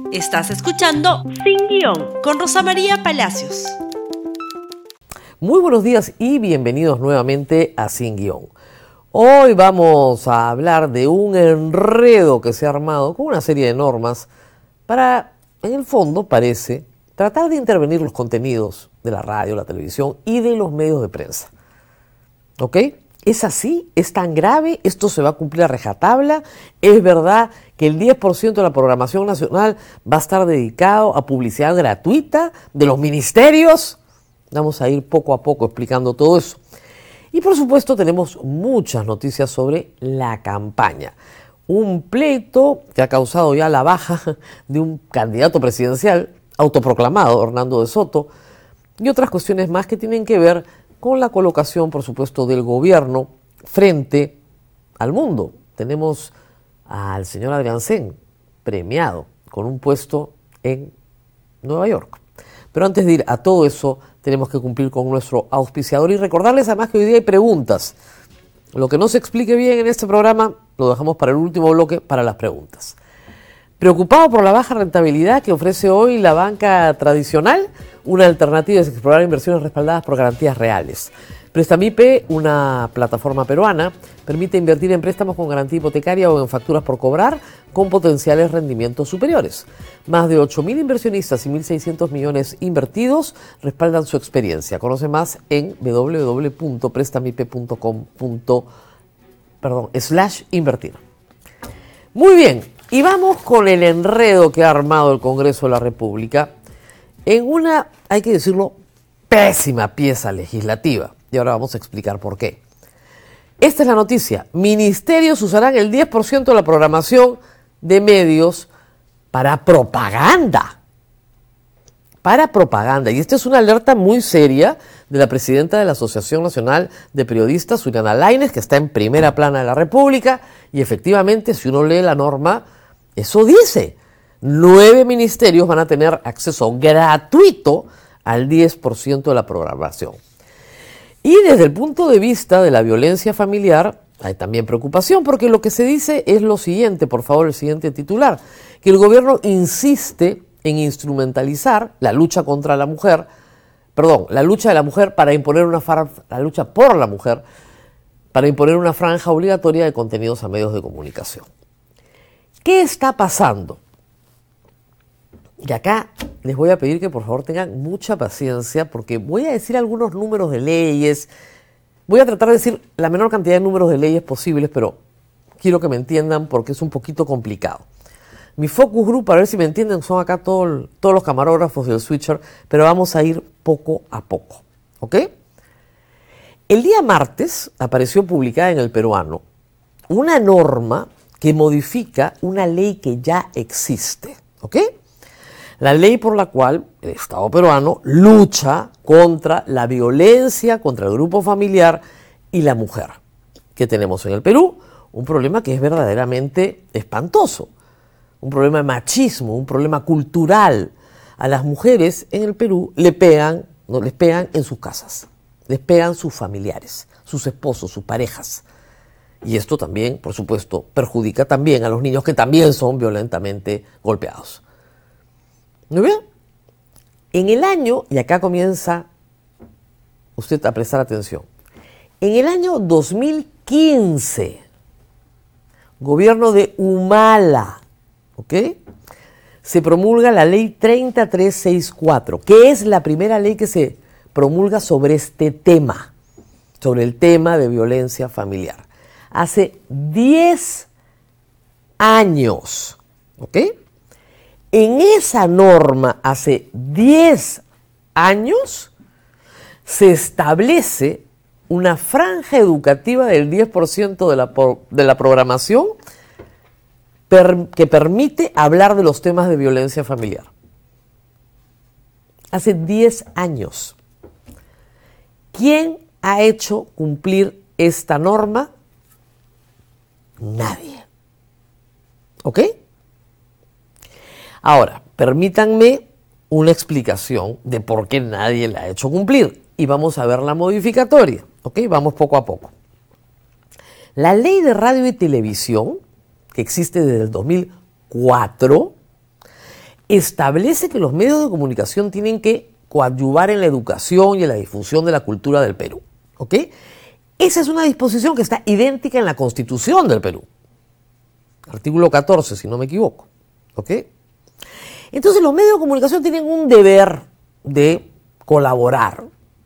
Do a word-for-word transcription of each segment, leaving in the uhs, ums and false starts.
Estás escuchando Sin Guión con Rosa María Palacios. Muy buenos días y bienvenidos nuevamente a Sin Guión. Hoy vamos a hablar de un enredo que se ha armado con una serie de normas para, en el fondo, parece, tratar de intervenir los contenidos de la radio, la televisión y de los medios de prensa. ¿Ok? ¿Es así? ¿Es tan grave? ¿Esto se va a cumplir a rajatabla? ¿Es verdad que el diez por ciento de la programación nacional va a estar dedicado a publicidad gratuita de los ministerios? Vamos a ir poco a poco explicando todo eso. Y por supuesto tenemos muchas noticias sobre la campaña. Un pleito que ha causado ya la baja de un candidato presidencial autoproclamado, Hernando de Soto, y otras cuestiones más que tienen que ver con la colocación, por supuesto, del gobierno frente al mundo. Tenemos al señor Adrián Sen, premiado con un puesto en Nueva York. Pero antes de ir a todo eso, tenemos que cumplir con nuestro auspiciador y recordarles además que hoy día hay preguntas. Lo que no se explique bien en este programa, lo dejamos para el último bloque, para las preguntas. ¿Preocupado por la baja rentabilidad que ofrece hoy la banca tradicional? Una alternativa es explorar inversiones respaldadas por garantías reales. Prestamipe, una plataforma peruana, permite invertir en préstamos con garantía hipotecaria o en facturas por cobrar con potenciales rendimientos superiores. Más de ocho mil inversionistas y mil seiscientos millones invertidos respaldan su experiencia. Conoce más en w w w punto prestamipe punto com perdón, slash invertir. Muy bien, y vamos con el enredo que ha armado el Congreso de la República en una, hay que decirlo, pésima pieza legislativa. Y ahora vamos a explicar por qué. Esta es la noticia. Ministerios usarán el diez por ciento de la programación de medios para propaganda. Para propaganda. Y esta es una alerta muy seria de la presidenta de la Asociación Nacional de Periodistas, Juliana Lainez, que está en primera plana de la República. Y efectivamente, si uno lee la norma, eso dice. Nueve ministerios van a tener acceso gratuito al diez por ciento de la programación. Y desde el punto de vista de la violencia familiar, hay también preocupación, porque lo que se dice es lo siguiente, por favor, el siguiente titular, que el gobierno insiste en instrumentalizar la lucha contra la mujer, perdón, la lucha de la mujer para imponer una franja, la lucha por la mujer, para imponer una franja obligatoria de contenidos a medios de comunicación. ¿Qué está pasando? Y acá les voy a pedir que por favor tengan mucha paciencia porque voy a decir algunos números de leyes. Voy a tratar de decir la menor cantidad de números de leyes posibles, pero quiero que me entiendan porque es un poquito complicado. Mi focus group, para ver si me entienden, son acá todo, todos los camarógrafos del switcher, pero vamos a ir poco a poco. ¿Ok? El día martes apareció publicada en El Peruano una norma que modifica una ley que ya existe. ¿Ok? La ley por la cual el Estado peruano lucha contra la violencia contra el grupo familiar y la mujer. Que tenemos en el Perú un problema que es verdaderamente espantoso. Un problema de machismo, un problema cultural. A las mujeres en el Perú le pegan, no les pegan en sus casas. Les pegan sus familiares, sus esposos, sus parejas. Y esto también, por supuesto, perjudica también a los niños que también son violentamente golpeados. ¿Muy bien? En el año, y acá comienza usted a prestar atención, en el año dos mil quince, gobierno de Humala, ¿ok?, se promulga la ley treinta mil trescientos sesenta y cuatro, que es la primera ley que se promulga sobre este tema, sobre el tema de violencia familiar. Hace diez años, ¿ok? En esa norma, hace diez años, se establece una franja educativa del diez por ciento de la, de la programación per, que permite hablar de los temas de violencia familiar. Hace diez años. ¿Quién ha hecho cumplir esta norma? Nadie. ¿Ok? Ahora, permítanme una explicación de por qué nadie la ha hecho cumplir. Y vamos a ver la modificatoria. ¿Ok? Vamos poco a poco. La ley de radio y televisión, que existe desde el dos mil cuatro, establece que los medios de comunicación tienen que coadyuvar en la educación y en la difusión de la cultura del Perú. ¿Ok? Esa es una disposición que está idéntica en la Constitución del Perú. Artículo catorce, si no me equivoco. ¿Ok? Entonces los medios de comunicación tienen un deber de colaborar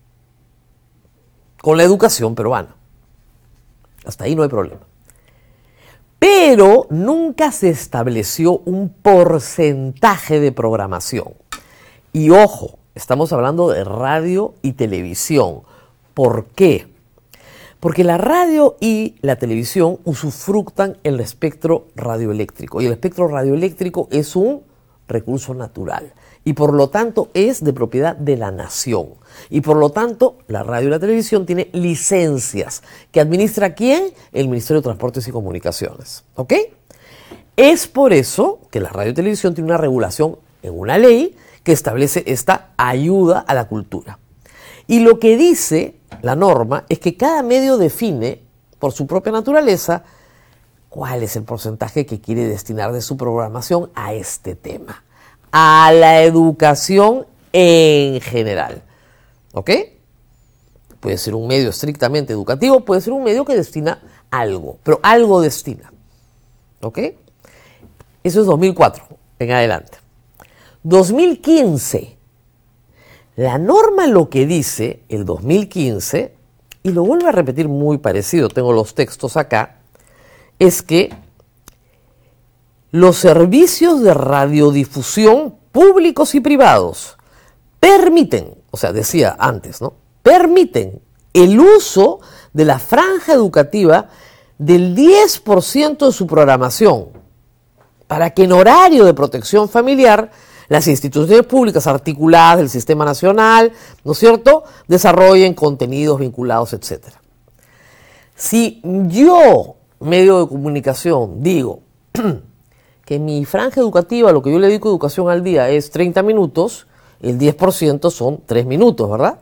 con la educación peruana. Hasta ahí no hay problema. Pero nunca se estableció un porcentaje de programación. Y ojo, estamos hablando de radio y televisión. ¿Por qué? Porque la radio y la televisión usufructan el espectro radioeléctrico. Y el espectro radioeléctrico es un recurso natural. Y por lo tanto es de propiedad de la nación. Y por lo tanto la radio y la televisión tienen licencias. ¿Que administra quién? El Ministerio de Transportes y Comunicaciones. ¿Ok? Es por eso que la radio y televisión tiene una regulación en una ley que establece esta ayuda a la cultura. Y lo que dice la norma es que cada medio define, por su propia naturaleza, cuál es el porcentaje que quiere destinar de su programación a este tema, a la educación en general. ¿Ok? Puede ser un medio estrictamente educativo, puede ser un medio que destina algo, pero algo destina. ¿Ok? Eso es dos mil cuatro en adelante. dos mil quince. La norma lo que dice, el dos mil quince, y lo vuelvo a repetir muy parecido, tengo los textos acá, es que los servicios de radiodifusión públicos y privados permiten, o sea, decía antes, ¿no? Permiten el uso de la franja educativa del diez por ciento de su programación para que en horario de protección familiar las instituciones públicas articuladas del Sistema Nacional, ¿no es cierto?, desarrollen contenidos vinculados, etcétera. Si yo, medio de comunicación, digo que mi franja educativa, lo que yo le dedico a educación al día es treinta minutos, el diez por ciento son tres minutos, ¿verdad?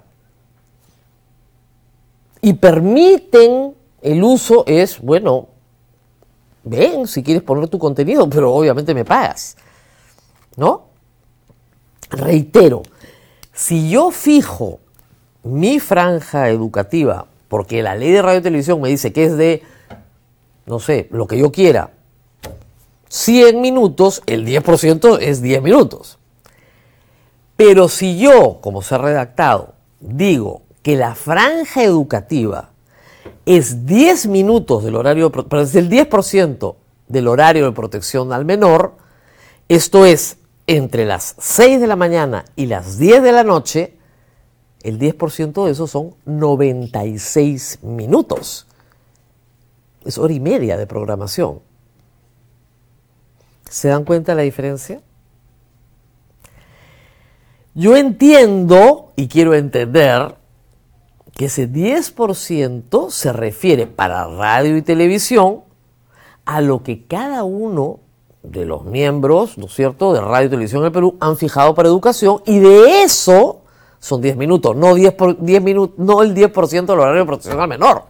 Y permiten el uso es, bueno, ven si quieres poner tu contenido, pero obviamente me pagas, ¿no? Reitero, si yo fijo mi franja educativa, porque la ley de radio y televisión me dice que es de, no sé, lo que yo quiera, cien minutos, el diez por ciento es diez minutos. Pero si yo, como se ha redactado, digo que la franja educativa es diez minutos del horario, pero es el diez por ciento del horario de protección al menor, esto es, entre las seis de la mañana y las diez de la noche, el diez por ciento de eso son noventa y seis minutos. Es hora y media de programación. ¿Se dan cuenta de la diferencia? Yo entiendo y quiero entender que ese diez por ciento se refiere para radio y televisión a lo que cada uno de los miembros, ¿no es cierto?, de Radio y Televisión del Perú han fijado para educación, y de eso son diez minutos, no, diez por, diez minutos, no el diez por ciento del horario de protección al menor.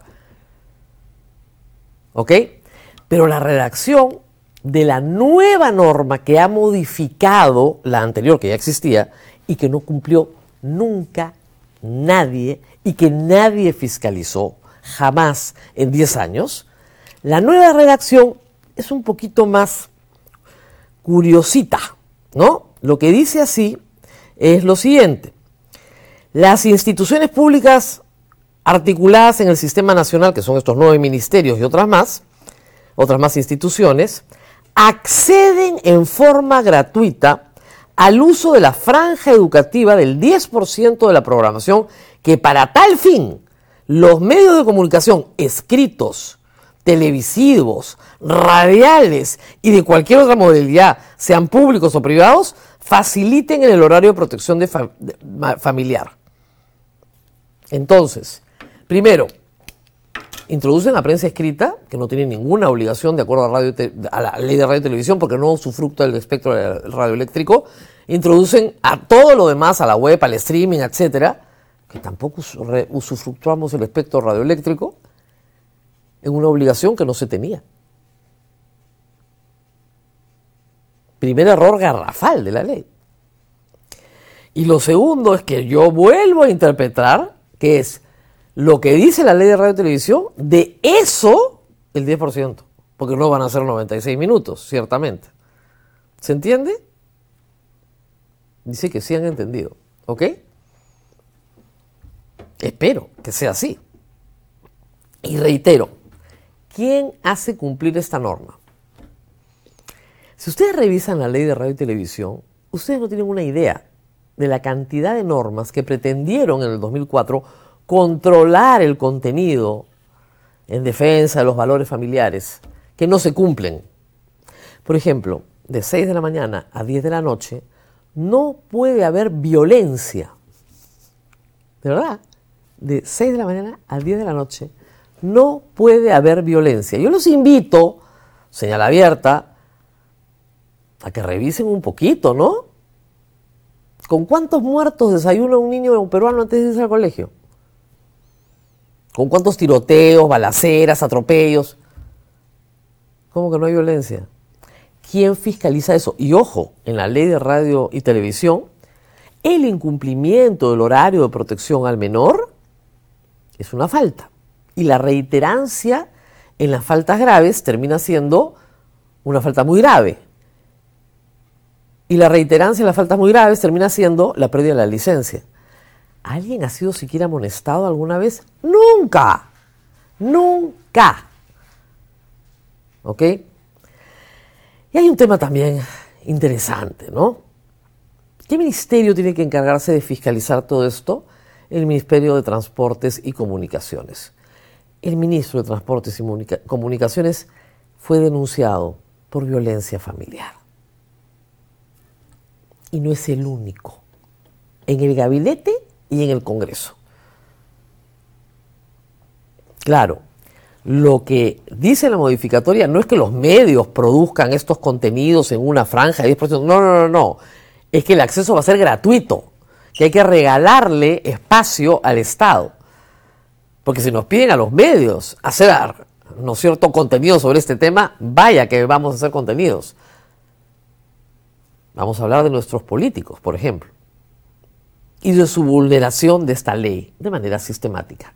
¿Ok? Pero la redacción de la nueva norma que ha modificado la anterior, que ya existía, y que no cumplió nunca nadie, y que nadie fiscalizó jamás en diez años, la nueva redacción es un poquito más curiosita, ¿no? Lo que dice así es lo siguiente: las instituciones públicas articuladas en el Sistema Nacional, que son estos nueve ministerios y otras más, otras más instituciones, acceden en forma gratuita al uso de la franja educativa del diez por ciento de la programación que para tal fin los medios de comunicación escritos, televisivos, radiales y de cualquier otra modalidad, sean públicos o privados, faciliten en el horario de protección de fa- de, ma, familiar. Entonces, primero, introducen la prensa escrita, que no tiene ninguna obligación de acuerdo a, radio te, a la ley de radio y televisión, porque no usufructa del espectro radioeléctrico. Introducen a todo lo demás, a la web, al streaming, etcétera, que tampoco usufructuamos el espectro radioeléctrico, en una obligación que no se tenía. Primer error garrafal de la ley. Y lo segundo es que yo vuelvo a interpretar que es lo que dice la ley de radio y televisión, de eso el diez por ciento, porque no van a ser noventa y seis minutos, ciertamente. ¿Se entiende? Dice que sí han entendido, ¿ok? Espero que sea así. Y reitero, ¿quién hace cumplir esta norma? Si ustedes revisan la ley de radio y televisión, ustedes no tienen una idea de la cantidad de normas que pretendieron en el dos mil cuatro controlar el contenido en defensa de los valores familiares, que no se cumplen. Por ejemplo, de seis de la mañana a diez de la noche, no puede haber violencia. ¿De verdad? De seis de la mañana a diez de la noche, no puede haber violencia. Yo los invito, señal abierta, a que revisen un poquito, ¿no? ¿Con cuántos muertos desayuna un niño peruano antes de irse al colegio? ¿Con cuántos tiroteos, balaceras, atropellos? ¿Cómo que no hay violencia? ¿Quién fiscaliza eso? Y ojo, en la ley de radio y televisión, el incumplimiento del horario de protección al menor es una falta. Y la reiterancia en las faltas graves termina siendo una falta muy grave. Y la reiterancia en las faltas muy graves termina siendo la pérdida de la licencia. ¿Alguien ha sido siquiera amonestado alguna vez? ¡Nunca! ¡Nunca! ¿Ok? Y hay un tema también interesante, ¿no? ¿Qué ministerio tiene que encargarse de fiscalizar todo esto? El Ministerio de Transportes y Comunicaciones. El ministro de Transportes y Comunicaciones fue denunciado por violencia familiar. Y no es el único. En el gabinete y en el Congreso. Claro, lo que dice la modificatoria no es que los medios produzcan estos contenidos en una franja de diez por ciento. No, no, no, no. Es que el acceso va a ser gratuito. Que hay que regalarle espacio al Estado. Porque si nos piden a los medios hacer, ¿no es cierto?, contenido sobre este tema, vaya que vamos a hacer contenidos. Vamos a hablar de nuestros políticos, por ejemplo, y de su vulneración de esta ley de manera sistemática.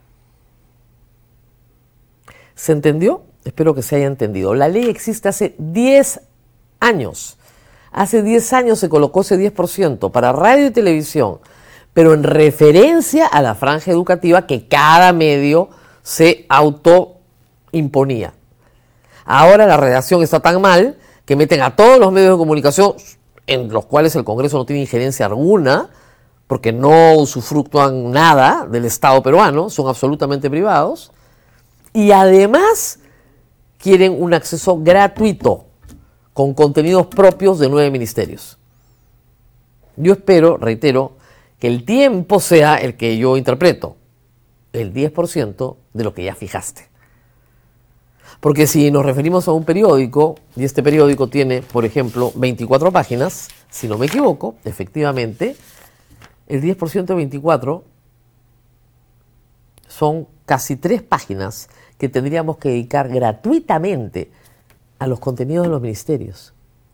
¿Se entendió? Espero que se haya entendido. La ley existe hace diez años. Hace diez años se colocó ese diez por ciento para radio y televisión, pero en referencia a la franja educativa que cada medio se autoimponía. Ahora la redacción está tan mal que meten a todos los medios de comunicación, en los cuales el Congreso no tiene injerencia alguna, porque no usufructúan nada del Estado peruano, son absolutamente privados, y además quieren un acceso gratuito, con contenidos propios de nueve ministerios. Yo espero, reitero, que el tiempo sea el que yo interpreto, el diez por ciento de lo que ya fijaste. Porque si nos referimos a un periódico, y este periódico tiene, por ejemplo, veinticuatro páginas, si no me equivoco, efectivamente, el diez por ciento de veinticuatro son casi tres páginas que tendríamos que dedicar gratuitamente a los contenidos de los ministerios.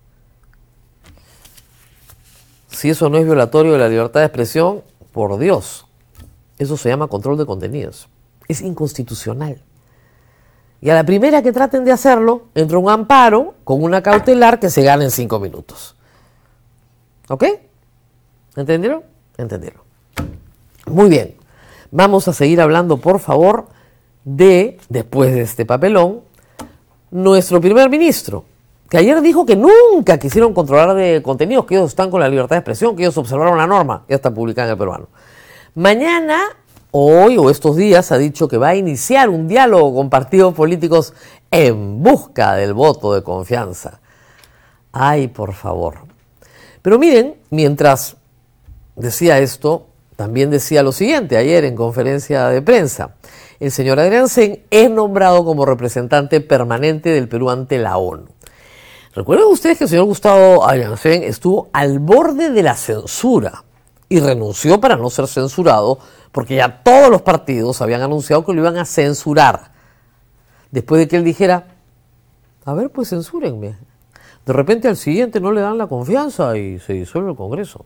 Si eso no es violatorio de la libertad de expresión, por Dios, eso se llama control de contenidos. Es inconstitucional. Y a la primera que traten de hacerlo, entra un amparo con una cautelar que se gana en cinco minutos. ¿Ok? ¿Entendieron? Entendieron. Muy bien. Vamos a seguir hablando, por favor, de, después de este papelón, nuestro primer ministro, que ayer dijo que nunca quisieron controlar de contenidos, que ellos están con la libertad de expresión, que ellos observaron la norma, ya está publicada en El Peruano. Mañana, hoy o estos días, ha dicho que va a iniciar un diálogo con partidos políticos en busca del voto de confianza. Ay, por favor. Pero miren, mientras decía esto, también decía lo siguiente ayer en conferencia de prensa. El señor Adriansen es nombrado como representante permanente del Perú ante la ONU. Recuerden ustedes que el señor Gustavo Adriansen estuvo al borde de la censura y renunció para no ser censurado porque ya todos los partidos habían anunciado que lo iban a censurar. Después de que él dijera, a ver, pues censúrenme. De repente al siguiente no le dan la confianza y se disuelve el Congreso.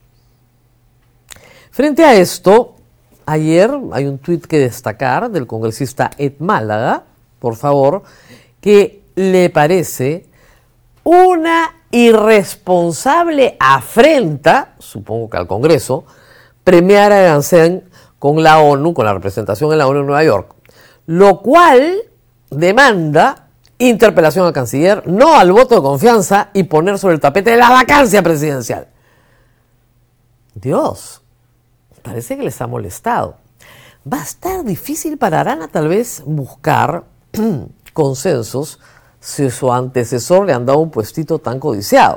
Frente a esto, ayer hay un tuit que destacar del congresista Ed Málaga, por favor, que le parece una irresponsable afrenta, supongo que al Congreso, premiar a Gansén con la ONU, con la representación en la ONU en Nueva York, lo cual demanda interpelación al canciller, no al voto de confianza y poner sobre el tapete la vacancia presidencial. Dios, parece que les ha molestado. Va a estar difícil para Arana tal vez buscar consensos si su antecesor le han dado un puestito tan codiciado.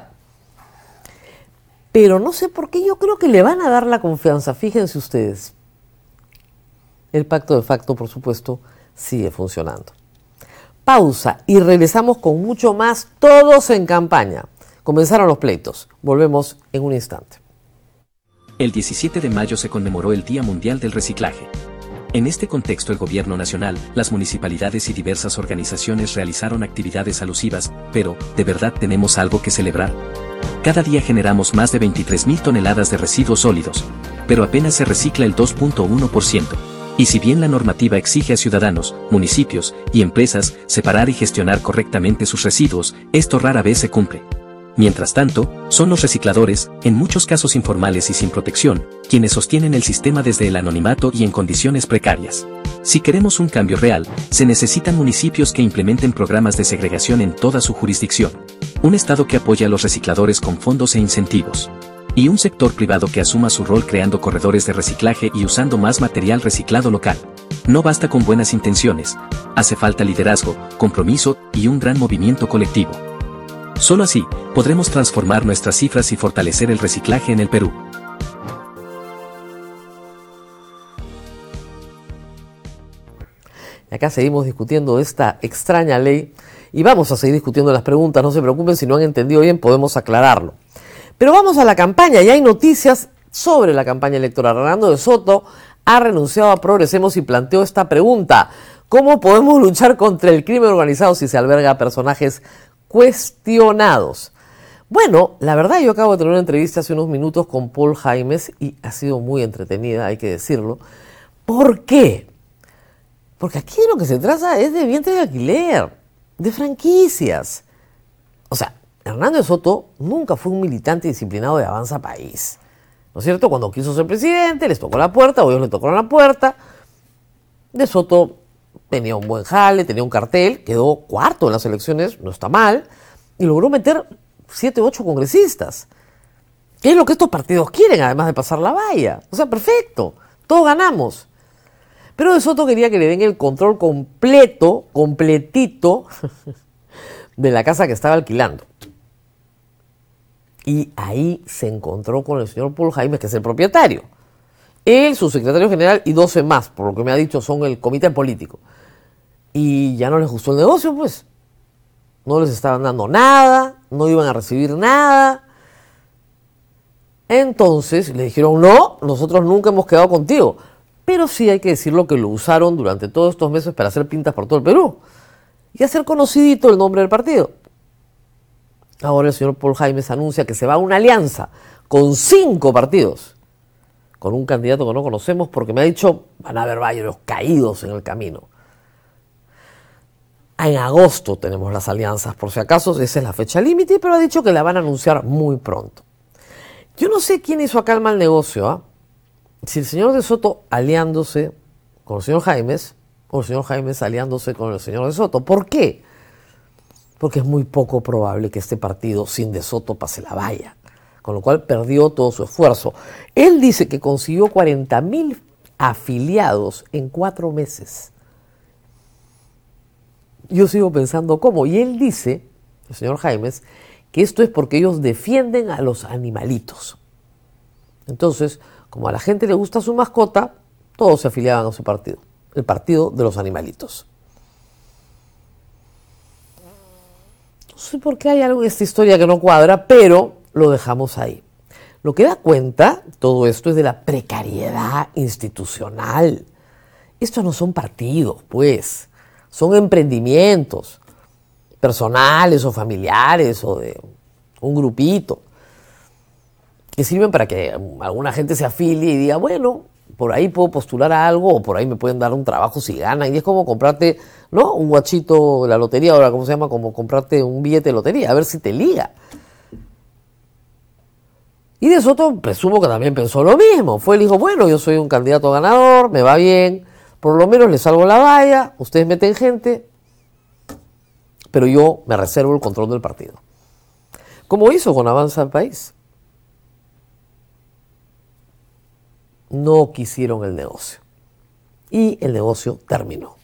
Pero no sé por qué yo creo que le van a dar la confianza. Fíjense ustedes. El pacto de facto, por supuesto, sigue funcionando. Pausa y regresamos con mucho más, todos en campaña. Comenzaron los pleitos. Volvemos en un instante. El diecisiete de mayo se conmemoró el Día Mundial del Reciclaje. En este contexto, el gobierno nacional, las municipalidades y diversas organizaciones realizaron actividades alusivas, pero, ¿de verdad tenemos algo que celebrar? Cada día generamos más de veintitrés mil toneladas de residuos sólidos, pero apenas se recicla el dos punto uno por ciento. Y si bien la normativa exige a ciudadanos, municipios y empresas separar y gestionar correctamente sus residuos, esto rara vez se cumple. Mientras tanto, son los recicladores, en muchos casos informales y sin protección, quienes sostienen el sistema desde el anonimato y en condiciones precarias. Si queremos un cambio real, se necesitan municipios que implementen programas de segregación en toda su jurisdicción, un Estado que apoye a los recicladores con fondos e incentivos, y un sector privado que asuma su rol creando corredores de reciclaje y usando más material reciclado local. No basta con buenas intenciones, hace falta liderazgo, compromiso y un gran movimiento colectivo. Solo así, podremos transformar nuestras cifras y fortalecer el reciclaje en el Perú. Acá seguimos discutiendo esta extraña ley y vamos a seguir discutiendo las preguntas. No se preocupen, si no han entendido bien podemos aclararlo. Pero vamos a la campaña, ya hay noticias sobre la campaña electoral. Hernando de Soto ha renunciado a Progresemos y planteó esta pregunta: ¿cómo podemos luchar contra el crimen organizado si se alberga a personajes cuestionados? Bueno, la verdad, yo acabo de tener una entrevista hace unos minutos con Paul Jaimes y ha sido muy entretenida, hay que decirlo. ¿Por qué? Porque aquí lo que se trata es de vientre de alquiler, de franquicias. O sea, Hernando de Soto nunca fue un militante disciplinado de Avanza País, ¿no es cierto? Cuando quiso ser presidente, les tocó la puerta, o ellos le tocaron la puerta. De Soto tenía un buen jale, tenía un cartel, quedó cuarto en las elecciones, no está mal, y logró meter siete, ocho congresistas. ¿Qué es lo que estos partidos quieren, además de pasar la valla? O sea, perfecto, todos ganamos. Pero De Soto quería que le den el control completo, completito, de la casa que estaba alquilando. Y ahí se encontró con el señor Paul Jaimes, que es el propietario. Él, su secretario general y doce más, por lo que me ha dicho, son el comité político. Y ya no les gustó el negocio, pues. No les estaban dando nada, no iban a recibir nada. Entonces le dijeron, no, nosotros nunca hemos quedado contigo. Pero sí hay que decirlo que lo usaron durante todos estos meses para hacer pintas por todo el Perú y hacer conocidito el nombre del partido. Ahora el señor Paul Jaimes anuncia que se va a una alianza con cinco partidos, con un candidato que no conocemos, porque me ha dicho van a haber varios caídos en el camino. En agosto tenemos las alianzas, por si acaso, esa es la fecha límite, pero ha dicho que la van a anunciar muy pronto. Yo no sé quién hizo acá el mal negocio, ¿ah? Si el señor De Soto aliándose con el señor Jaimes, o el señor Jaimes aliándose con el señor De Soto. ¿Por qué? Porque es muy poco probable que este partido sin De Soto pase la valla, con lo cual perdió todo su esfuerzo. Él dice que consiguió cuarenta mil afiliados en cuatro meses. Yo sigo pensando cómo, y él dice, el señor Jaimes, que esto es porque ellos defienden a los animalitos. Entonces, como a la gente le gusta su mascota, todos se afiliaban a su partido, el partido de los animalitos. No sé por qué hay algo en esta historia que no cuadra, pero lo dejamos ahí. Lo que da cuenta todo esto es de la precariedad institucional. Estos no son partidos, pues, son emprendimientos. personales o familiares o de un grupito, que sirven para que alguna gente se afilie y diga, bueno, por ahí puedo postular a algo o por ahí me pueden dar un trabajo si ganan. Y es como comprarte, ¿no?, un guachito de la lotería, ahora, ¿cómo se llama? Como comprarte un billete de lotería, a ver si te liga. Y De Soto presumo que también pensó lo mismo. Fue, él dijo, bueno, yo soy un candidato ganador, me va bien, por lo menos le salgo la valla, ustedes meten gente, pero yo me reservo el control del partido. Como hizo con Avanza el País. No quisieron el negocio. Y el negocio terminó.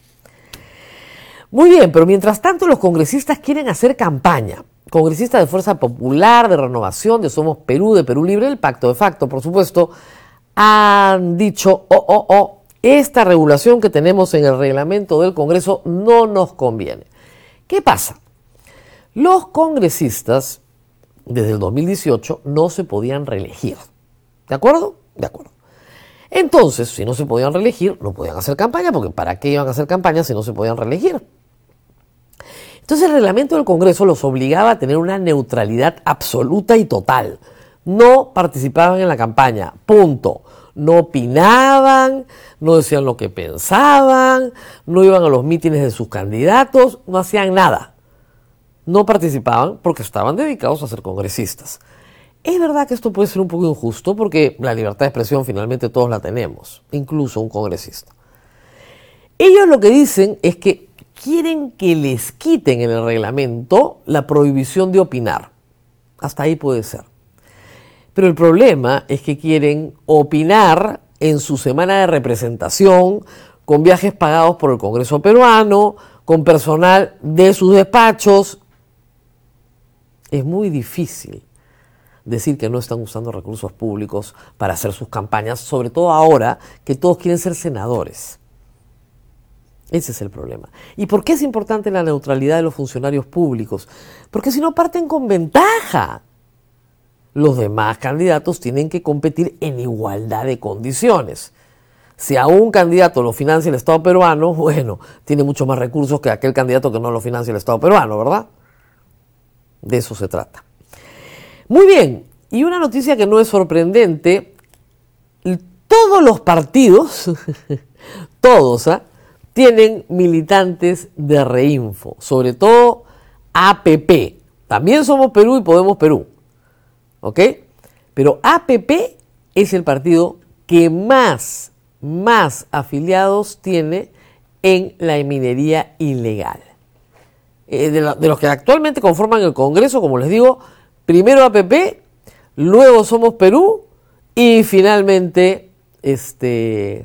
Muy bien, pero mientras tanto los congresistas quieren hacer campaña. Congresistas de Fuerza Popular, de Renovación, de Somos Perú, de Perú Libre, el Pacto de Facto, por supuesto, han dicho, oh, oh, oh, esta regulación que tenemos en el reglamento del Congreso no nos conviene. ¿Qué pasa? Los congresistas, desde el dos mil dieciocho, no se podían reelegir. ¿De acuerdo? De acuerdo. Entonces, si no se podían reelegir, no podían hacer campaña, porque ¿para qué iban a hacer campaña si no se podían reelegir? Entonces el reglamento del Congreso los obligaba a tener una neutralidad absoluta y total. No participaban en la campaña, punto. No opinaban, no decían lo que pensaban, no iban a los mítines de sus candidatos, no hacían nada. No participaban porque estaban dedicados a ser congresistas. Es verdad que esto puede ser un poco injusto porque la libertad de expresión finalmente todos la tenemos, incluso un congresista. Ellos lo que dicen es que quieren que les quiten en el reglamento la prohibición de opinar. Hasta ahí puede ser. Pero el problema es que quieren opinar en su semana de representación, con viajes pagados por el Congreso peruano, con personal de sus despachos. Es muy difícil decir que no están usando recursos públicos para hacer sus campañas, sobre todo ahora que todos quieren ser senadores. Ese es el problema. ¿Y por qué es importante la neutralidad de los funcionarios públicos? Porque si no parten con ventaja. Los demás candidatos tienen que competir en igualdad de condiciones. Si a un candidato lo financia el Estado peruano, bueno, tiene mucho más recursos que aquel candidato que no lo financia el Estado peruano, ¿verdad? De eso se trata. Muy bien, y una noticia que no es sorprendente, todos los partidos, todos, ¿eh? tienen militantes de Reinfo, sobre todo A P P. También Somos Perú y Podemos Perú, ¿ok? Pero A P P es el partido que más, más afiliados tiene en la minería ilegal. Eh, de, la, de los que actualmente conforman el Congreso, como les digo, primero A P P, luego Somos Perú y finalmente este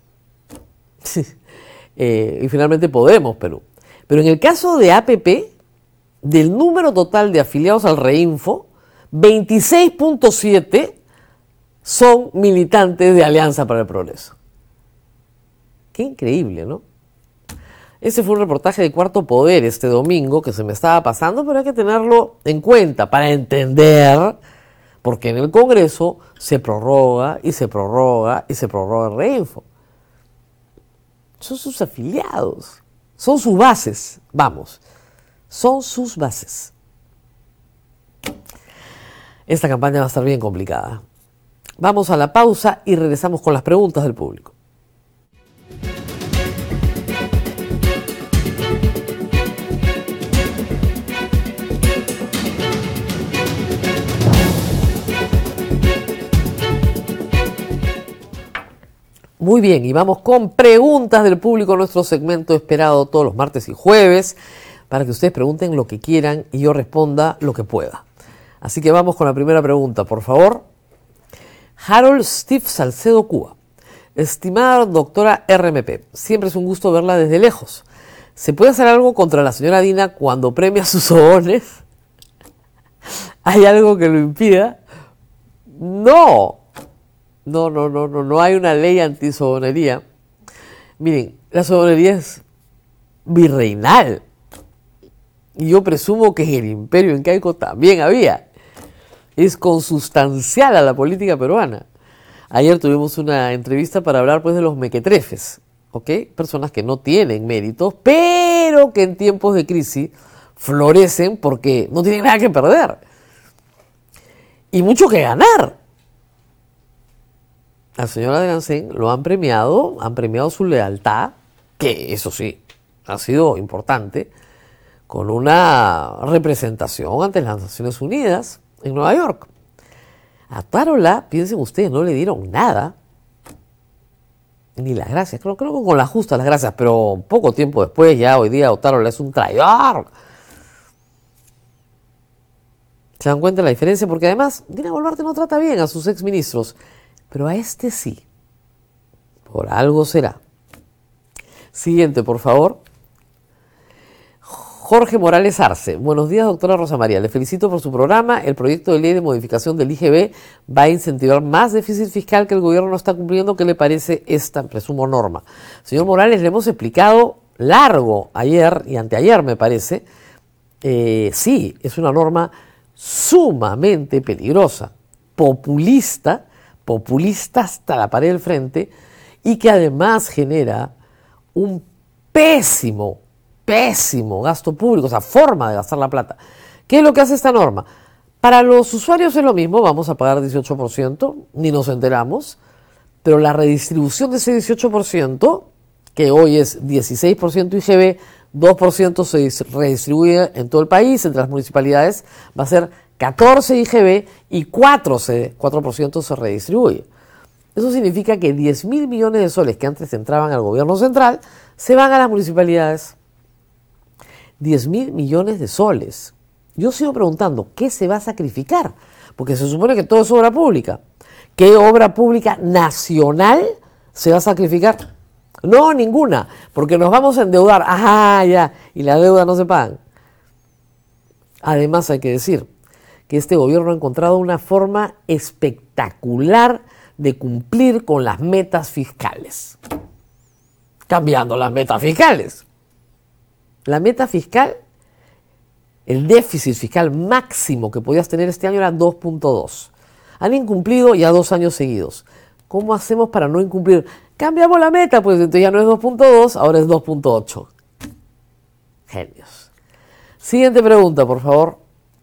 eh, y finalmente Podemos Perú. Pero en el caso de A P P, del número total de afiliados al Reinfo, veintiséis punto siete son militantes de Alianza para el Progreso. Qué increíble, ¿no? Ese fue un reportaje de Cuarto Poder este domingo que se me estaba pasando, pero hay que tenerlo en cuenta para entender por qué en el Congreso se prorroga y se prorroga y se prorroga el Reinfo. Son sus afiliados, son sus bases, vamos, son sus bases. Esta campaña va a estar bien complicada. Vamos a la pausa y regresamos con las preguntas del público. Muy bien, y vamos con preguntas del público, nuestro segmento esperado todos los martes y jueves, para que ustedes pregunten lo que quieran y yo responda lo que pueda. Así que vamos con la primera pregunta, por favor. Harold Steve Salcedo Cuba. Estimada doctora R M P, siempre es un gusto verla desde lejos. ¿Se puede hacer algo contra la señora Dina cuando premia sus sobones? ¿Hay algo que lo impida? No. No, no, no, no, no hay una ley antisobonería. Miren, la sobonería es virreinal. Y yo presumo que en el imperio incaico también había. Es consustancial a la política peruana. Ayer tuvimos una entrevista para hablar pues de los mequetrefes, ¿ok? Personas que no tienen méritos, pero que en tiempos de crisis florecen porque no tienen nada que perder y mucho que ganar. Al señor Adriancén lo han premiado, han premiado su lealtad, que eso sí, ha sido importante, con una representación ante las Naciones Unidas en Nueva York. A Otárola, piensen ustedes, no le dieron nada, ni las gracias, creo, creo que con la justa las gracias, pero poco tiempo después, ya hoy día Otárola es un traidor. ¿Se dan cuenta de la diferencia? Porque además, Dina Boluarte no trata bien a sus exministros, pero a este sí. Por algo será. Siguiente, por favor. Jorge Morales Arce. Buenos días, doctora Rosa María. Le felicito por su programa. El proyecto de ley de modificación del I G B va a incentivar más déficit fiscal que el gobierno no está cumpliendo. ¿Qué le parece esta, presumo, norma? Señor Morales, le hemos explicado largo ayer y anteayer, me parece. Eh, sí, es una norma sumamente peligrosa, populista, populista hasta la pared del frente, y que además genera un pésimo, pésimo gasto público, o sea, forma de gastar la plata. ¿Qué es lo que hace esta norma? Para los usuarios es lo mismo, vamos a pagar dieciocho por ciento, ni nos enteramos, pero la redistribución de ese dieciocho por ciento, que hoy es dieciséis por ciento I G B, dos por ciento se redistribuye en todo el país, entre las municipalidades, va a ser catorce I G B y cuatro por ciento se redistribuye. Eso significa que diez mil millones de soles que antes entraban al gobierno central se van a las municipalidades. diez mil millones de soles. Yo sigo preguntando, ¿qué se va a sacrificar? Porque se supone que todo es obra pública. ¿Qué obra pública nacional se va a sacrificar? No, ninguna, porque nos vamos a endeudar. Ajá, ya, y la deuda no se pagan. Además hay que decir que este gobierno ha encontrado una forma espectacular de cumplir con las metas fiscales. Cambiando las metas fiscales. La meta fiscal, el déficit fiscal máximo que podías tener este año era dos punto dos. Han incumplido ya dos años seguidos. ¿Cómo hacemos para no incumplir? Cambiamos la meta, pues entonces ya no es dos punto dos, ahora es dos punto ocho. Genios. Siguiente pregunta, por favor.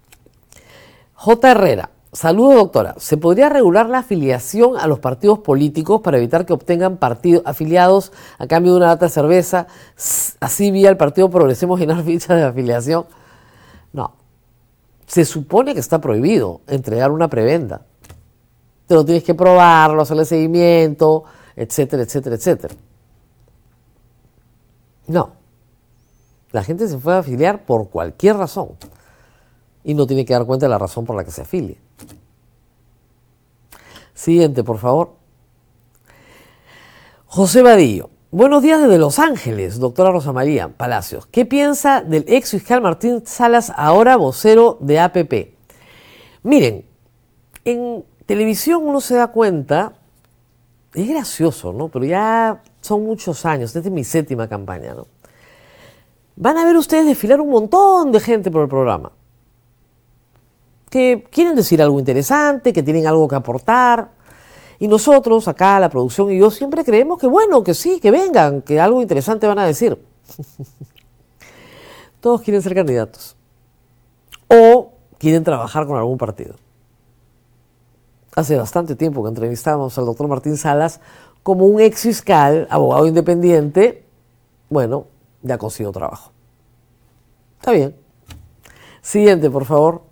J. Herrera. Saludos, doctora. ¿Se podría regular la afiliación a los partidos políticos para evitar que obtengan partidos afiliados a cambio de una lata de cerveza? Así vía el Partido Progresemos llenar fichas de afiliación. No. Se supone que está prohibido entregar una prebenda. Te lo tienes que probarlo, hacerle seguimiento, etcétera, etcétera, etcétera. No. La gente se fue a afiliar por cualquier razón. Y no tiene que dar cuenta de la razón por la que se afilie. Siguiente, por favor. José Vadillo. Buenos días desde Los Ángeles, doctora Rosa María Palacios. ¿Qué piensa del ex fiscal Martín Salas, ahora vocero de A P P? Miren, en televisión uno se da cuenta, es gracioso, ¿no? Pero ya son muchos años, esta es mi séptima campaña, ¿no? Van a ver ustedes desfilar un montón de gente por el programa, que quieren decir algo interesante, que tienen algo que aportar. Y nosotros, acá, la producción y yo, siempre creemos que bueno, que sí, que vengan, que algo interesante van a decir. Todos quieren ser candidatos. O quieren trabajar con algún partido. Hace bastante tiempo que entrevistábamos al doctor Martín Salas como un ex fiscal, abogado independiente. Bueno, ya consiguió trabajo. Está bien. Siguiente, por favor.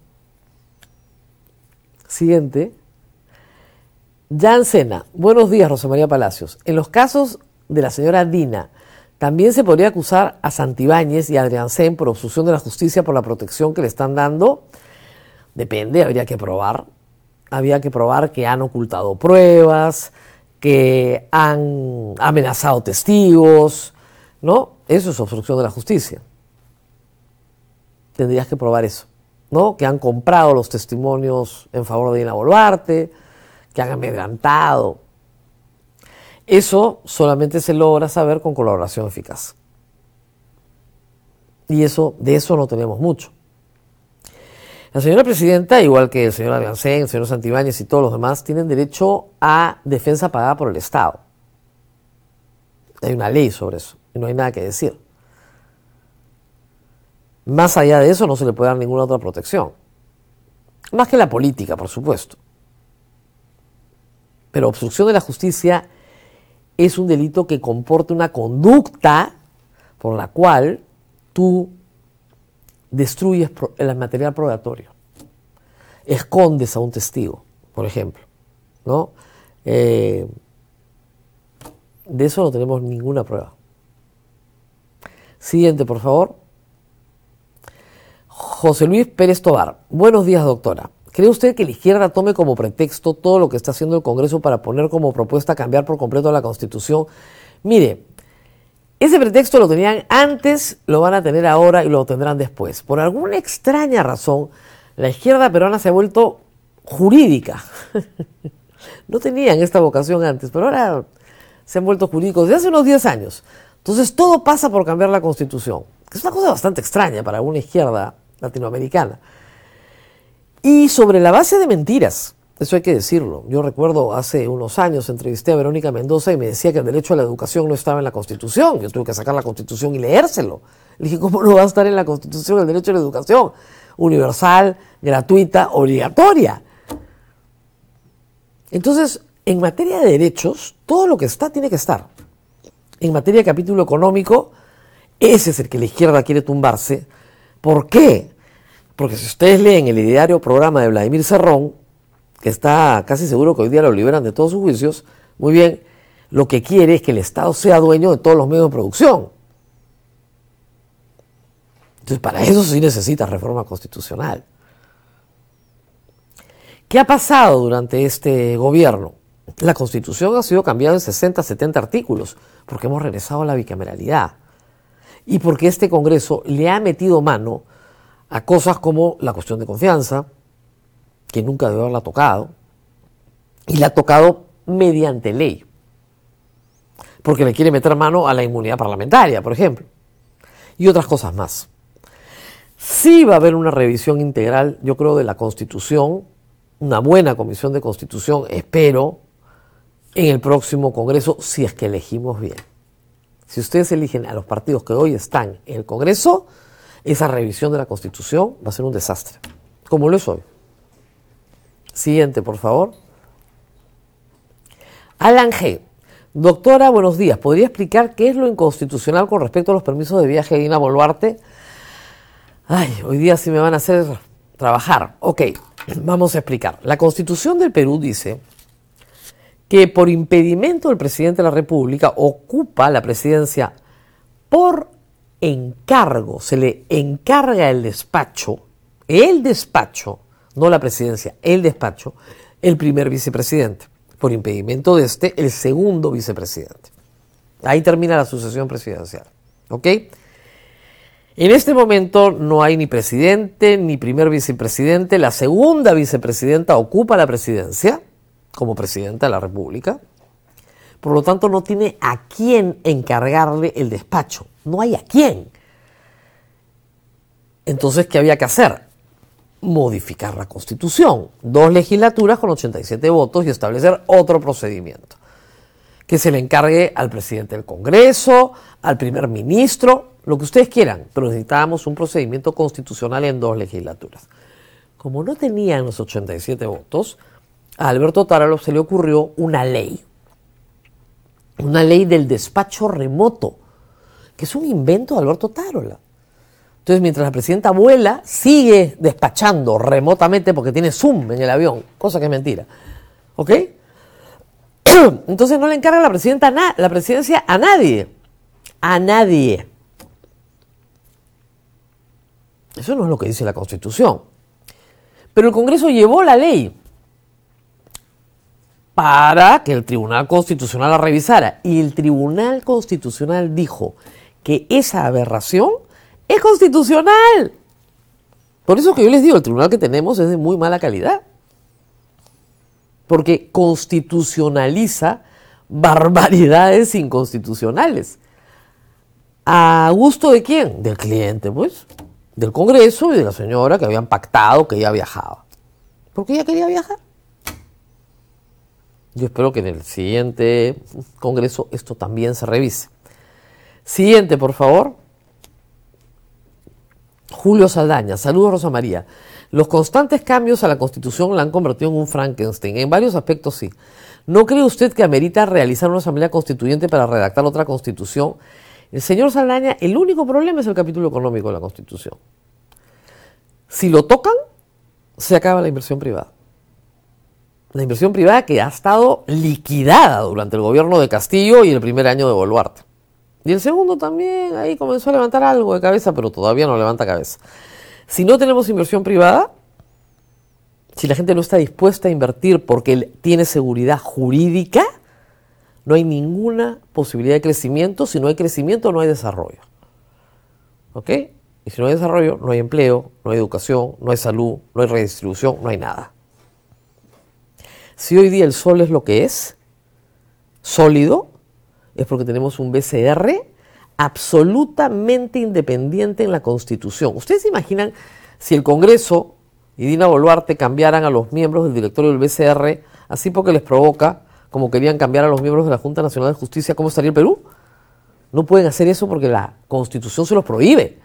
Siguiente. Jan Sena. Buenos días, Rosa María Palacios. En los casos de la señora Dina, ¿también se podría acusar a Santibáñez y a Adriancén por obstrucción de la justicia por la protección que le están dando? Depende, habría que probar. Había que probar que han ocultado pruebas, que han amenazado testigos, ¿no? Eso es obstrucción de la justicia. Tendrías que probar eso, ¿no? Que han comprado los testimonios en favor de Dina Boluarte, que han amedrentado. Eso solamente se logra saber con colaboración eficaz. Y eso, de eso no tenemos mucho. La señora presidenta, igual que el señor Adriancén, el señor Santibáñez y todos los demás, tienen derecho a defensa pagada por el Estado. Hay una ley sobre eso y no hay nada que decir. Más allá de eso no se le puede dar ninguna otra protección. Más que la política, por supuesto. Pero obstrucción de la justicia es un delito que comporta una conducta por la cual tú destruyes el material probatorio, escondes a un testigo, por ejemplo, ¿no? Eh, de eso no tenemos ninguna prueba. Siguiente, por favor. José Luis Pérez Tobar. Buenos días, doctora. ¿Cree usted que la izquierda tome como pretexto todo lo que está haciendo el Congreso para poner como propuesta cambiar por completo la Constitución? Mire, ese pretexto lo tenían antes, lo van a tener ahora y lo tendrán después. Por alguna extraña razón, la izquierda peruana se ha vuelto jurídica. No tenían esta vocación antes, pero ahora se han vuelto jurídicos desde hace unos diez años. Entonces todo pasa por cambiar la Constitución, que es una cosa bastante extraña para una izquierda latinoamericana. Y sobre la base de mentiras, eso hay que decirlo. Yo recuerdo hace unos años entrevisté a Verónica Mendoza y me decía que el derecho a la educación no estaba en la Constitución. Yo tuve que sacar la Constitución y leérselo. Le dije, ¿cómo no va a estar en la Constitución el derecho a la educación? Universal, gratuita, obligatoria. Entonces, en materia de derechos, todo lo que está tiene que estar. En materia de capítulo económico, ese es el que la izquierda quiere tumbarse. ¿Por qué? Porque si ustedes leen el ideario programa de Vladimir Cerrón, que está casi seguro que hoy día lo liberan de todos sus juicios, muy bien, lo que quiere es que el Estado sea dueño de todos los medios de producción. Entonces, para eso sí necesita reforma constitucional. ¿Qué ha pasado durante este gobierno? La Constitución ha sido cambiada en sesenta, setenta artículos, porque hemos regresado a la bicameralidad. Y porque este Congreso le ha metido mano a cosas como la cuestión de confianza, que nunca debe haberla tocado, y la ha tocado mediante ley, porque le quiere meter mano a la inmunidad parlamentaria, por ejemplo, y otras cosas más. Sí va a haber una revisión integral, yo creo, de la Constitución, una buena comisión de Constitución, espero, en el próximo Congreso, si es que elegimos bien. Si ustedes eligen a los partidos que hoy están en el Congreso, esa revisión de la Constitución va a ser un desastre, como lo es hoy. Siguiente, por favor. Alan G. Doctora, buenos días. ¿Podría explicar qué es lo inconstitucional con respecto a los permisos de viaje de Dina Boluarte? Ay, hoy día sí me van a hacer trabajar. Ok, vamos a explicar. La Constitución del Perú dice que por impedimento del presidente de la República ocupa la presidencia por encargo. Se le encarga el despacho, el despacho, no la presidencia, el despacho, el primer vicepresidente. Por impedimento de este, el segundo vicepresidente. Ahí termina la sucesión presidencial. ¿Ok? En este momento no hay ni presidente ni primer vicepresidente. La segunda vicepresidenta ocupa la presidencia como presidenta de la República. Por lo tanto, no tiene a quién encargarle el despacho. No hay a quién. Entonces, ¿qué había que hacer? Modificar la Constitución. Dos legislaturas con ochenta y siete votos y establecer otro procedimiento. Que se le encargue al presidente del Congreso, al primer ministro, lo que ustedes quieran, pero necesitábamos un procedimiento constitucional en dos legislaturas. Como no tenían los ochenta y siete votos, a Alberto Taralo se le ocurrió una ley. Una ley del despacho remoto, que es un invento de Alberto Tarola. Entonces, mientras la presidenta vuela, sigue despachando remotamente porque tiene Zoom en el avión, cosa que es mentira. ¿Ok? Entonces no le encarga la presidenta na- la presidencia a nadie. A nadie. Eso no es lo que dice la Constitución. Pero el Congreso llevó la ley para que el Tribunal Constitucional la revisara. Y el Tribunal Constitucional dijo que esa aberración es constitucional. Por eso que yo les digo, el tribunal que tenemos es de muy mala calidad. Porque constitucionaliza barbaridades inconstitucionales. ¿A gusto de quién? Del cliente, pues. Del Congreso y de la señora que habían pactado que ella viajaba. Porque ella quería viajar. Yo espero que en el siguiente Congreso esto también se revise. Siguiente, por favor. Julio Saldaña, saludos Rosa María. Los constantes cambios a la Constitución la han convertido en un Frankenstein. En varios aspectos sí. ¿No cree usted que amerita realizar una asamblea constituyente para redactar otra Constitución? El señor Saldaña, el único problema es el capítulo económico de la Constitución. Si lo tocan, se acaba la inversión privada. La inversión privada que ha estado liquidada durante el gobierno de Castillo y el primer año de Boluarte. Y el segundo también ahí comenzó a levantar algo de cabeza, pero todavía no levanta cabeza. Si no tenemos inversión privada, si la gente no está dispuesta a invertir porque tiene seguridad jurídica, no hay ninguna posibilidad de crecimiento. Si no hay crecimiento, no hay desarrollo. ¿Ok? Y si no hay desarrollo, no hay empleo, no hay educación, no hay salud, no hay redistribución, no hay nada. Si hoy día el sol es lo que es, sólido, es porque tenemos un B C R absolutamente independiente en la Constitución. ¿Ustedes se imaginan si el Congreso y Dina Boluarte cambiaran a los miembros del directorio del B C R, así porque les provoca, como querían cambiar a los miembros de la Junta Nacional de Justicia, cómo estaría el Perú? No pueden hacer eso porque la Constitución se los prohíbe.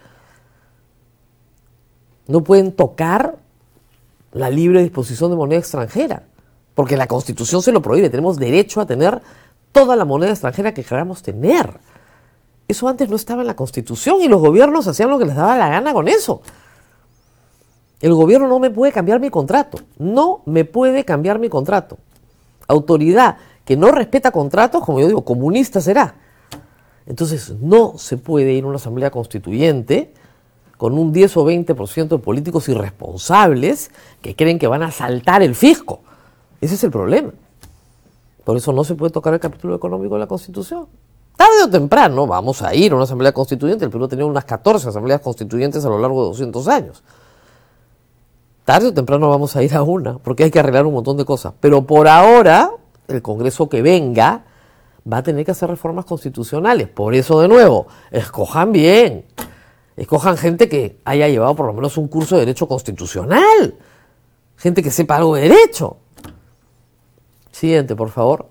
No pueden tocar la libre disposición de moneda extranjera, porque la Constitución se lo prohíbe. Tenemos derecho a tener toda la moneda extranjera que queramos tener. Eso antes no estaba en la Constitución y los gobiernos hacían lo que les daba la gana con eso. El gobierno no me puede cambiar mi contrato. No me puede cambiar mi contrato. Autoridad que no respeta contratos, como yo digo, comunista será. Entonces no se puede ir a una asamblea constituyente con un diez o veinte por ciento de políticos irresponsables que creen que van a saltar el fisco. Ese es el problema. Por eso no se puede tocar el capítulo económico de la Constitución. Tarde o temprano vamos a ir a una asamblea constituyente. El Perú ha tenido unas catorce asambleas constituyentes a lo largo de doscientos años. Tarde o temprano vamos a ir a una, porque hay que arreglar un montón de cosas. Pero por ahora, el Congreso que venga va a tener que hacer reformas constitucionales. Por eso, de nuevo, escojan bien. Escojan gente que haya llevado por lo menos un curso de Derecho Constitucional. Gente que sepa algo de Derecho. Siguiente, por favor.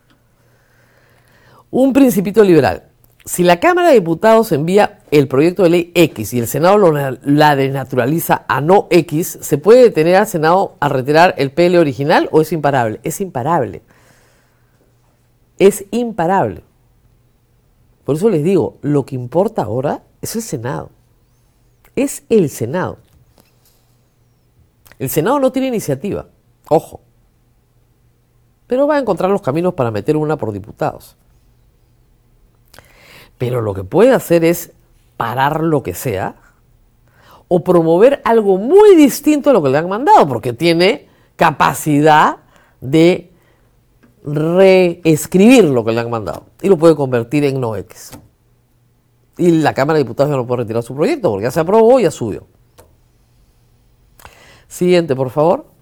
Un principito liberal. Si la Cámara de Diputados envía el proyecto de ley X y el Senado lo, la denaturaliza a no X, ¿se puede detener al Senado a retirar el P L original o es imparable? Es imparable. Es imparable. Por eso les digo, lo que importa ahora es el Senado. Es el Senado. El Senado no tiene iniciativa. Ojo. Pero va a encontrar los caminos para meter una por diputados. Pero lo que puede hacer es parar lo que sea o promover algo muy distinto a lo que le han mandado, porque tiene capacidad de reescribir lo que le han mandado y lo puede convertir en no X. Y la Cámara de Diputados ya no puede retirar su proyecto porque ya se aprobó y ya subió. Siguiente, por favor.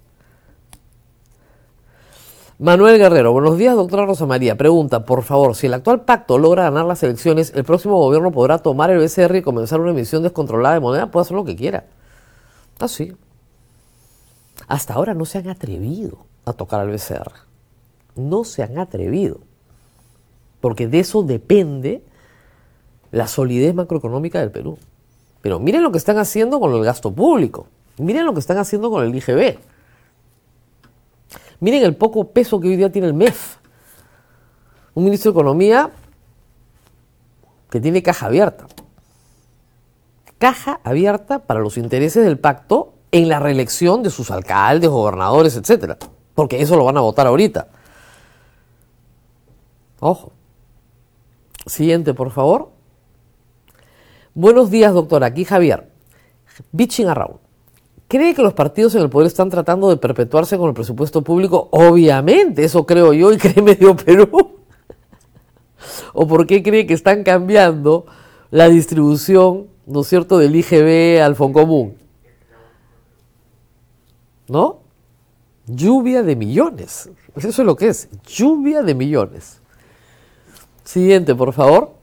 Manuel Guerrero, buenos días, doctora Rosa María. Pregunta, por favor, si el actual pacto logra ganar las elecciones, ¿el próximo gobierno podrá tomar el B C R y comenzar una emisión descontrolada de moneda? Puede hacer lo que quiera. Así. Hasta ahora no se han atrevido a tocar al B C R. No se han atrevido. Porque de eso depende la solidez macroeconómica del Perú. Pero miren lo que están haciendo con el gasto público. Miren lo que están haciendo con el I G B. Miren el poco peso que hoy día tiene el M E F. Un ministro de Economía que tiene caja abierta. Caja abierta para los intereses del pacto en la reelección de sus alcaldes, gobernadores, etcétera. Porque eso lo van a votar ahorita. Ojo. Siguiente, por favor. Buenos días, doctora. Aquí Javier. Bitching around. ¿Cree que los partidos en el poder están tratando de perpetuarse con el presupuesto público? Obviamente, eso creo yo y cree medio Perú. ¿O por qué cree que están cambiando la distribución, ¿no es cierto?, del I G B al Foncomún? ¿No? Lluvia de millones. Eso es lo que es, lluvia de millones. Siguiente, por favor.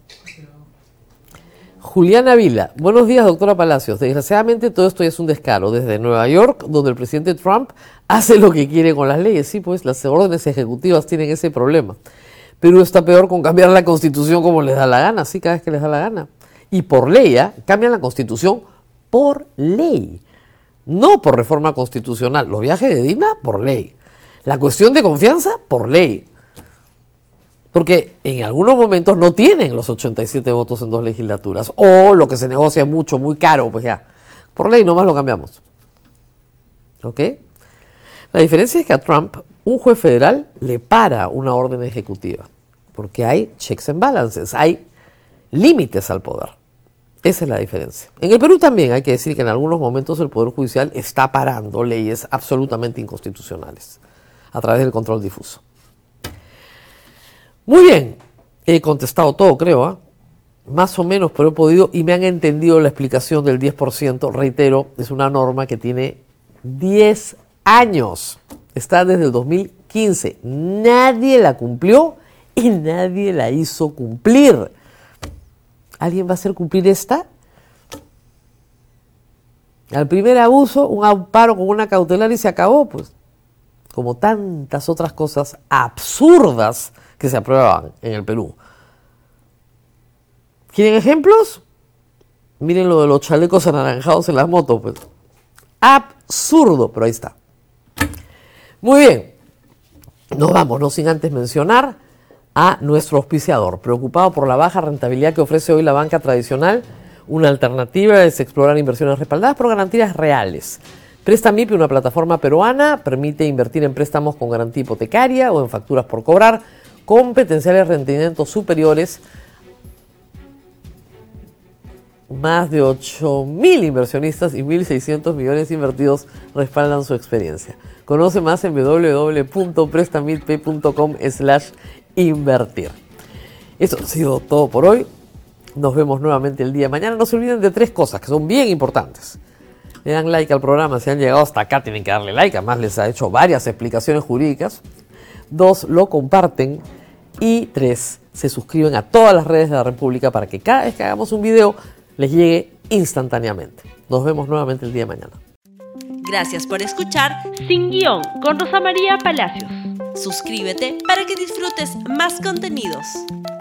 Juliana Vila, buenos días, doctora Palacios. Desgraciadamente todo esto ya es un descaro. Desde Nueva York, donde el presidente Trump hace lo que quiere con las leyes. Sí, pues las órdenes ejecutivas tienen ese problema. Perú está peor con cambiar la Constitución como les da la gana, sí, cada vez que les da la gana. Y por ley, ¿eh? Cambian la Constitución por ley, no por reforma constitucional. Los viajes de Dina, por ley. La cuestión de confianza, por ley. Porque en algunos momentos no tienen los ochenta y siete votos en dos legislaturas. O lo que se negocia mucho, muy caro, pues ya. Por ley nomás lo cambiamos. ¿Ok? La diferencia es que a Trump, un juez federal le para una orden ejecutiva. Porque hay checks and balances, hay límites al poder. Esa es la diferencia. En el Perú también hay que decir que en algunos momentos el Poder Judicial está parando leyes absolutamente inconstitucionales a través del control difuso. Muy bien, he contestado todo, creo, ¿eh? Más o menos, pero he podido y me han entendido la explicación del diez por ciento. Reitero, es una norma que tiene diez años. Está desde el dos mil quince. Nadie la cumplió y nadie la hizo cumplir. ¿Alguien va a hacer cumplir esta? Al primer abuso, un amparo con una cautelar y se acabó, pues. Como tantas otras cosas absurdas que se apruebaban en el Perú. ¿Quieren ejemplos? Miren lo de los chalecos anaranjados en las motos, pues. Absurdo, pero ahí está. Muy bien. Nos vamos, no sin antes mencionar a nuestro auspiciador. Preocupado por la baja rentabilidad que ofrece hoy la banca tradicional, una alternativa es explorar inversiones respaldadas por garantías reales. Prestamip, una plataforma peruana, permite invertir en préstamos con garantía hipotecaria o en facturas por cobrar, con potenciales rendimientos superiores. Más de ocho mil inversionistas y mil seiscientos millones invertidos respaldan su experiencia. Conoce más en w w w punto prestamip punto com slash invertir. Eso ha sido todo por hoy. Nos vemos nuevamente el día de mañana. No se olviden de tres cosas que son bien importantes. Le dan like al programa. Si han llegado hasta acá tienen que darle like. Además les ha hecho varias explicaciones jurídicas. Dos, lo comparten. Y tres, se suscriben a todas las redes de la República para que cada vez que hagamos un video les llegue instantáneamente. Nos vemos nuevamente el día de mañana. Gracias por escuchar Sin Guión con Rosa María Palacios. Suscríbete para que disfrutes más contenidos.